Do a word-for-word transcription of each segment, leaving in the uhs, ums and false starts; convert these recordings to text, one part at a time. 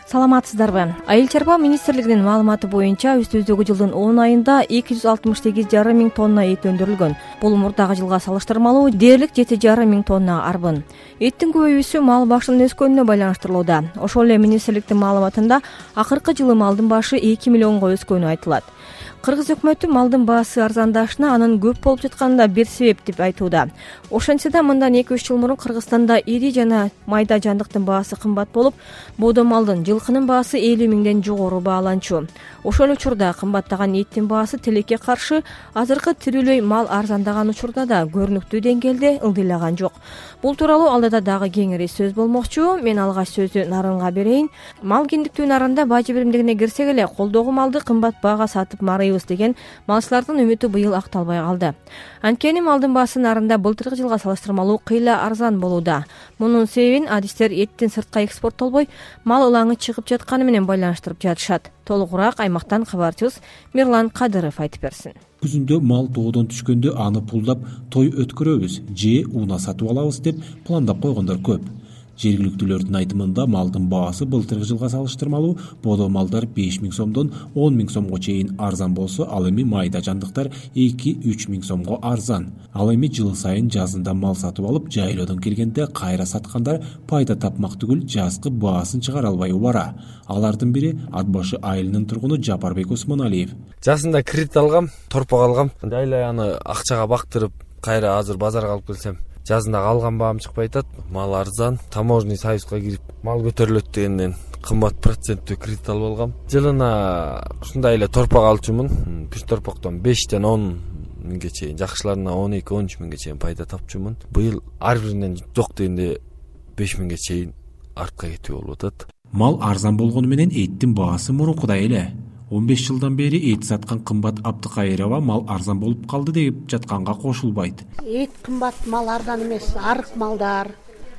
Саламатсыздарбы? Айыл чарба министрлигинин маалыматы боюнча өстүбүздөгү жылдын он айында эки жүз алтымыш сегиз жарым миң тонна эт өндүрүлгөн. Бул мурдагы жылга салыштырмалуу дээрлик жети жарым миң тонна арбын. Эттин көбөйүүсү мал башынын өскөнүнө байланыштырылууда. Ошол эле министрликтин маалыматында акыркы жылы малдын башы эки миллионго өскөнү айтылат. Кыргыз өкмөтү малдын баасы арзандашына анын көп болуп жатканында бир себеп деп айтууда. Ошентсе да мындан эки үч жыл мурун Кыргызстанда ири жана майда жандыктын баасы кымбат болуп, боодо малдын, жылкынын баасы элүү миңден жогору бааланчу. Ошол учурда кымбаттаган эттин баасы тилекке каршы азыркы тирүүлөй мал арзандаган учурда да көрүнүктүү деңгээлде ылдыйлаган жок. Бул тууралуу алдыда дагы кеңири сөз болмокчу. Мен алгач сөздү Нарынга берейин. Мал киндиктүү нарында бажы биримдигине кирсек эле колдогу малды кымбат баага сатып марыйбыз деген малчылардын үмүтү быйыл акталбай калды. Анткени малдын баасы нарында былтыркы жылга салыштырмалуу кыйла арзан болууда. Мунун себебин адистер эттин сыртка экспорттолбой, мал ылаңы чыгып жатканы менен байланыштырып жатышат. Толугураак аймактан кабарчыбыз Мирлан Кадыров айтып берсин. Күзүндө мал тоодон түшкөндө аны пулдап той өткөрөбүз же уна сатып алабыз деп пландап койгондор көп. Жергиликтүүлөрдүн айтымында малдын баасы былтыркы жылга салыштырмалуу боодо малдар беш миң сомдон он миң сомго чейин арзан болсо, ал эми майда жандыктар эки үч миң сомго арзан. Ал эми жыл сайын жазында мал сатып алып, жайлоодон келгенде кайра саткандар пайда тапмак түгүл жазкы баасын чыгара албай убара. Алардын бири Ат башы айылынын тургуну Жапарбек Осмоналиев. Жасында кредит алгам, торпок алгам. Жайлай аны акчага бактырып, кайра азыр базарга алып келсем, жазында алган баам чыкпай атат. Мал арзан, таможный союзга кирип, мал көтөрүлөт дегенден кымбат проценттүү кредит алып алгам. Жылына ушундай эле торпок алчумун. Бүш торпоктон бештен он миңге чейин, жакшыларына он эки он үч миңге чейин пайда тапчумун. Быйыл ар биринен жок дегенде беш миңге чейин артка кетүү болуп атат. Мал арзан болгону менен эттин баасы мурункудай эле. он беш жылдан бери эт саткан Кымбат Абдыкайырова мал арзан болуп калды деп жатканга кошулбайт. Эт кымбат, мал арзан эмес. Арык малдар,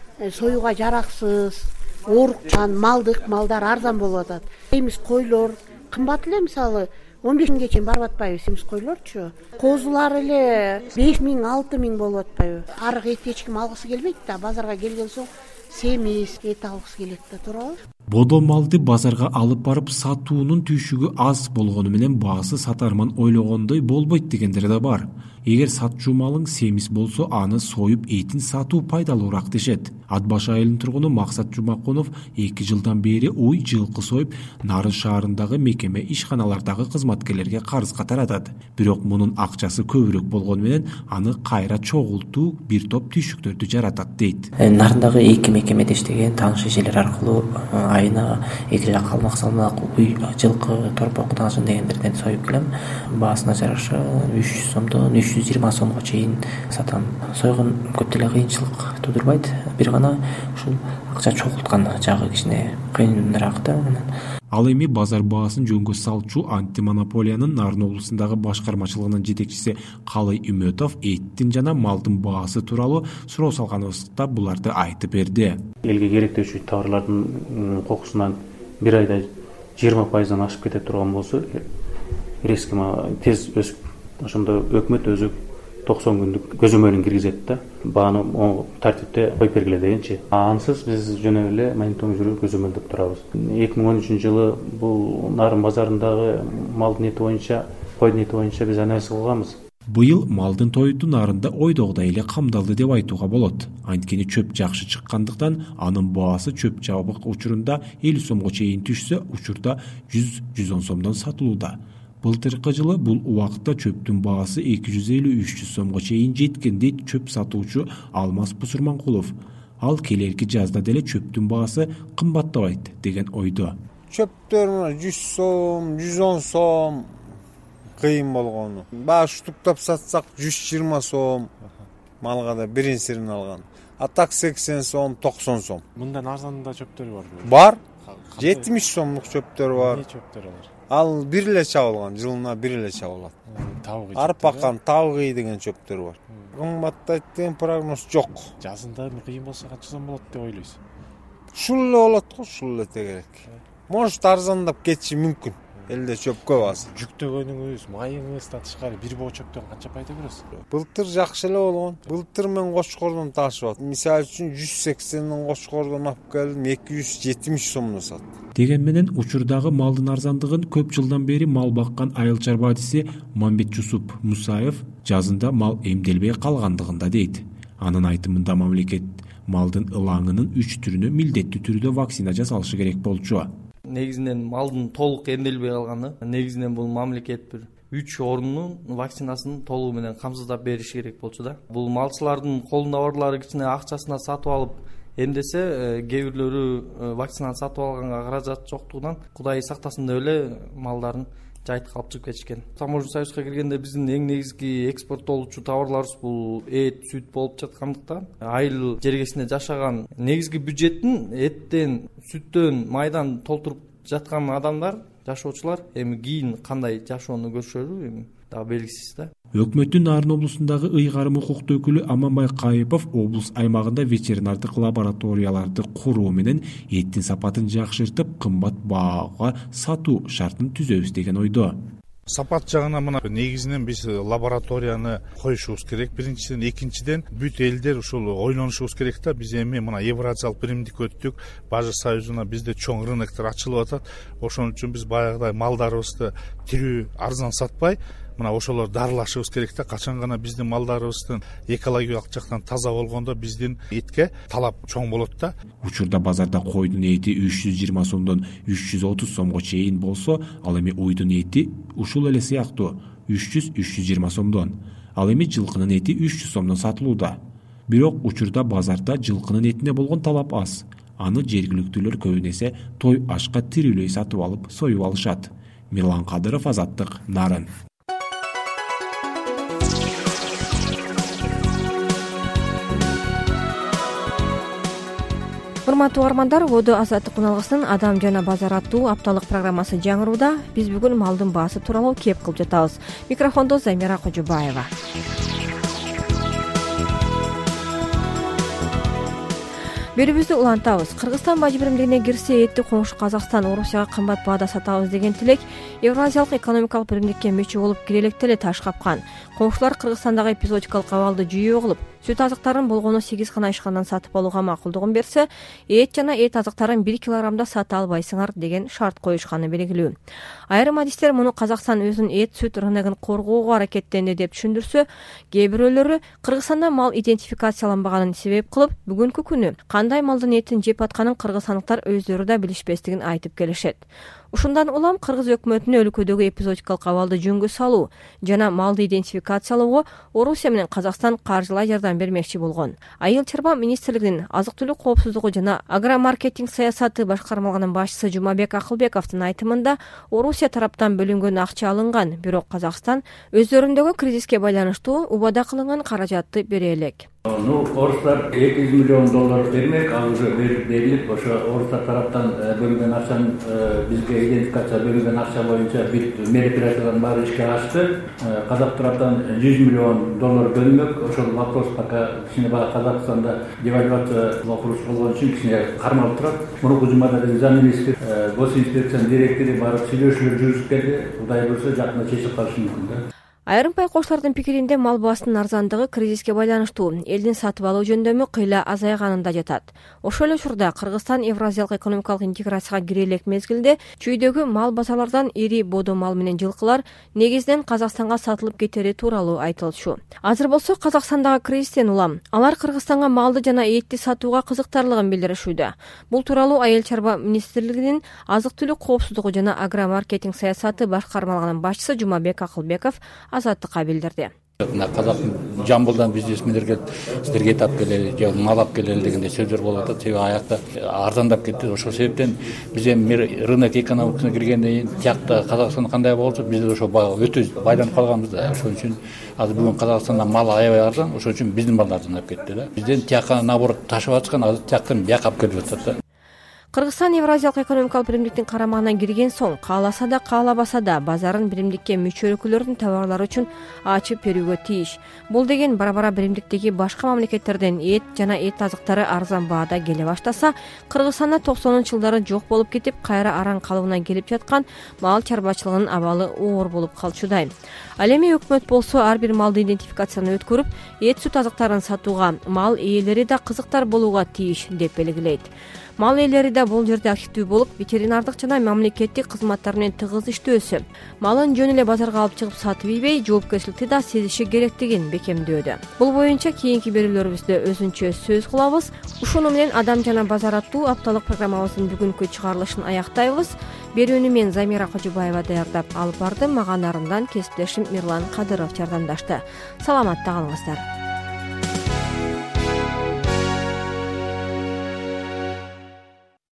союга жараксыз, оорукчан, малдык малдар арзан болуп атат. Семиз койлор кымбат эле, мисалы он беш миңге чейин барып атпайбы семиз койлорчу. Козулар эле беш миң алты миң болуп атпайбы. Арык эт эч ким алгысы келбейт да, базарга келген соң семиз эт алгысы келет да, туурабы? Бодо малды базарга алып барып сатуунун түйшүгү аз болгону менен баасы сатарман ойлогондой болбойт дегендер да бар. Эгер сатчу малың семиз болсо, аны союп этин сатуу пайдалуураак дешет. Ат башы айылынын тургуну Максат Жумакунов эки жылдан бери уй жылкы союп, Нарын шаарындагы мекеме ишканалардагы кызматкерлерге карызга таратат. Бирок мунун акчасы көбүрөөк болгону менен аны кайра чогултуу бир топ түйшүктөрдү жаратат дейт. Нарындагы эки мекемеде иштеген таң шешелер аркылуу айына эки жак калмак салмак, уй жылкы, торпок, даңжын дегендерден союп келем. Баасына жараша үч жүз сомдон үч жүз жыйырма сомго чейин сатам. Сойгон көп деле кыйынчылык тудурбайт. Бир гана ушул акча чогулткан жагы кичине кыйыныраак да. Ал эми базар баасын жөнгө салчу антимонополиянын Нарын облусундагы башкармачылыгынын жетекчиси Калый Үмөтов эттин жана малдын баасы тууралуу суроо салганыбызда буларды айтып берди. Элге керектөөчү товарлардын кокусунан бир айда жыйырма пайыздан ашып кете турган болсо, резко тез өсүп, ошондо өкмөт өзү токсон күндүк көзөмөлүн киргизет да, бааны оң тартипте коюп бергиле дегенчи. Ансыз биз жөн эле мониторинг жүрүп көзөмөлдөп турабыз. эки миң он үчүнчү жылы бул Нарын базарындагы малдын эти боюнча, койдун эти боюнча биз анализ кылганбыз. Быйыл малдын тойту Нарында ойдогудай эле камдалды деп айтууга болот. Анткени чөп жакшы чыккандыктан анын баасы чөп жабык учурунда элүү сомго чейин түшсө, учурда жүз жүз он сомдон сатылууда. Былтыркы жылы бул убакытта чөптүн баасы эки жүз элүү үч жүз сомго чейин жеткен дейт чөп сатуучу Алмаз Бусурманкулов. Ал келерки жазда деле чөптүн баасы кымбаттабайт деген ойдо. Чөптөр жүз сом, жүз он сом кыйын болгону. Баш туктап сатсак жүз жыйырма сом, малга да биринсирин алган. А так сексен сом, токсон сом. Мындан арзанда чөптөр барбы? Бар. жетимиш сомдук чөптөр бар. Не чөптөр алар? Ал бир эле чабылган, жылына бир эле чабылат. Табыгы. Арпакан, табыгы деген чөптөр бар. Кымбаттайт деген прогноз жок. Жазында кыйын болсо канча сом болот деп ойлойсуз? Ушул эле болот го, ушул эле тегерек. Может арзандап кетиши мүмкүн. элде чөп көп азыр. Жүктөгөнүңүз, майыңыздан тышкары бир боо чөптөн канча пайда көрөсүз? Былтыр жакшы эле болгон. Былтыр мен Кочкордон ташып аттым. Мисалы үчүн жүз сексенден Кочкордон алып келдим, эки жүз жетимиш сомдон саттым. Деген менен учурдагы малдын арзандыгын көп жылдан бери мал баккан айыл чарбачысы Мамбетжусуп Мусаев жазында мал эмделбей калгандыгында дейт. Анын айтымында мамлекет малдын ылаңынын үч түрүнө милдеттүү түрдө вакцина жасалышы керек болчу. Негизинен малдын толук эмделбей калганы, негизинен бул мамлекет бир үч орунун вакцинасын толугу менен камсыздап бериш керек болчу да. Бул малчылардын колунда барлары кичине акчасына сатып алып эмдесе, кээ бирлөрү вакцинаны сатып алганга каражат жоктугунан Кудай сактасын деп эле малдарын жайтка алып чыгып кетишкен. Таможня союзга киргенде биздин эң негизги экспорттолуучу товарларыбыз бул эт, сүт болуп жаткандыктан айыл жергесинде жашаган негизги бюджеттин эттен, сүттөн, майдан толтуруп жаткан адамдар, жашоочулар эми кийин кандай жашоону көрүшөрү эми дагы белгисиз да. Өкмөттүн Нарын облусундагы ыйгарым укуктуу өкүлү Аманбай Кайыпов облус аймагында ветеринардык лабораторияларды куруу менен эттин сапатын жакшыртып, кымбат баага сатуу шартын түзөбүз деген ойдо. Сапат жагынан мына негизинен биз лабораторияны коюшубуз керек. Биринчиден, экинчиден бүт элдер ушул ойлонушубуз керек да. Биз эми мына Евразиялык биримдикке өттүк. Бажы союзуна бизде чоң рыноктор ачылып атат. Ошон үчүн биз баягыдай малдарыбызды тирүү арзан сатпай, мына ошолор дарылашыбыз керек да. Качан гана биздин малдарыбыздын экологиялык жактан таза болгондо биздин этке талап чоң болот да. Учурда базарда койдун эти үч жүз жыйырма сомдон үч жүз отуз сомго чейин болсо, ал эми уйдун эти ушул эле сыяктуу үч жүз үч жүз жыйырма сомдон. Ал эми жылкынын эти үч жүз сомдон сатылууда. Бирок учурда базарда жылкынын этине болгон талап аз. Аны жергиликтүүлөр көбүн эсе той ашка тирүүлөй сатып алып союп алышат. Мирлан Кадыров, Азаттык, Нарын. Урматтуу угармандар, Одо Азаттык күналгысынын Адам жана базар аттуу апталык программасы жаңырууда. Биз бүгүн малдын баасы тууралуу кеп кылып жатабыз. Микрофондо Замира Кожубаева. Берүүбүздү улантабыз. Кыргызстан бажы биримдигине кирсе, этти коңшу Казакстан Орусияга кымбат баада сатабыз деген тилек Евразиялык экономикалык биримдикке мүчө болуп кире электе эле таш капкан. Коңшулар Кыргызстандагы эпизодикалык абалды жүйө кылып, сүт азыктарын болгону сегиз гана ишканадан сатып алууга макулдугун берсе, эт жана эт азыктарын бир килограммда сата албайсыңар деген шарт коюшканы белгилүү. Айрым адистер муну Казакстан өзүнүн эт сүт рыногун коргоого аракеттенди деп түшүндүрсө, кээ бирөөлөрү Кыргызстанда мал идентификацияланбаганын себеп кылып, бүгүнкү күнү кандай малдын этин жеп атканын кыргызстандыктар өздөрү да билишпестигин айтып келишет. Ушундан улам Кыргыз өкмөтүнүн өлкөдөгү эпизодикалык абалды жөнгө салуу жана малды идентификациялоого Орусия менен Казакстан каржылай жардам бермекчи болгон. Айыл чарба министрлигинин азык-түлүк коопсуздугу жана агромаркетинг саясаты башкармалыгынын башчысы Жумабек Акылбековдун айтымында, Орусия тараптан бөлүнгөн акча алынган, бирок Казакстан өздөрүндөгү кризиске байланыштуу убада кылынган каражатты бере элек. Ну, орустар эки жүз миллион доллар бермек, ал уже берилип, ошо орустар тараптан бөлүнгөн акчанын бизге идентификация бөлүнгөн акча боюнча бүт мероприятиялардын баары ишке ашты. Казак тараптан жүз миллион доллар бөлүнмөк. Ошол вопрос пока кичине баягы Казакстанда девальвация вопросу болгон үчүн кичине кармалып турат. Мурунку жумада биз замминистр, госинспекциянын директору барып сүйлөшүүлөр жүргүзүп келди. Кудай буюрса жакында чечип калышы мүмкүн да. Айрым байкоштардын пикиринде мал баасынын арзандыгы кризиске байланыштуу, элдин сатып алуу жөндөмү кыйла азайганында жатат. Ошол эле учурда Кыргызстан Евразиялык экономикалык интеграцияга кире элек мезгилде чүйдөгү мал базарлардан ири бодо мал менен жылкылар негизинен Казакстанга сатылып кетери тууралуу айтылчу. Азыр болсо Казакстандагы кризистен улам алар Кыргызстанга малды жана этти сатууга кызыктарлыгын билдиришүүдө. Бул тууралуу Айыл чарба министрлигинин азык-түлүк коопсуздугу жана агромаркетинг саясаты башкармалыгынын башчысы Жумабек Акылбеков Азаттыкка билдирди. Казак Жамбылдан бизнесмендер келип, сиздерге эт алып келели, же мал алып келели дегендей сөздөр болуп атат. Себеби аякта арзандап кетти. Ошол себептен биз эми рынок экономикасына киргенден кийин тиякта Казакстан кандай болчу, биз ошо өтө байланып калганбыз да. Ошон үчүн азыр бүгүн Казакстандан мал аябай арзан, ошон үчүн биздин малдар арзандап кетти да. Бизден тияка наоборот ташып аткан, азыр тияктан бияка алып келип жатат да. Кыргызстан Евразиялык экономикалык биримдиктин карамагына кирген соң кааласа да каалабаса да базарын биримдикке мүчө өлкөлөрдүн товарлары үчүн ачып берүүгө тийиш. Бул деген бара-бара биримдиктеги башка мамлекеттерден эт жана эт азыктары арзан баада келе баштаса, Кыргызстанда токсонунчу жылдары жок болуп кетип, кайра араң калыбына келип жаткан мал чарбачылыгынын абалы оор болуп калчудай. Ал эми өкмөт болсо ар бир малды идентификацияны өткөрүп, эт сүт азыктарын сатууга, мал ээлери да кызыктар болууга тийиш деп белгилейт. Мал ээлери да бул жерде активдүү болуп, ветеринардык жана мамлекеттик кызматтар менен тыгыз иштөөсү, малын жөн эле базарга алып чыгып сатып ийбей, жоопкерчиликти да сезиши керектигин бекемдөөдө. Бул боюнча кийинки берүүлөрүбүздө өзүнчө сөз кылабыз. Ушуну менен Адам жана базар аттуу апталык программабыздын бүгүнкү чыгарылышын аяктайбыз. Берүүнү мен Замира Кожубаева даярдап алып бардым. Мага нарындан кесиптешим Мирлан Кадыров жардамдашты. Саламатта калыңыздар.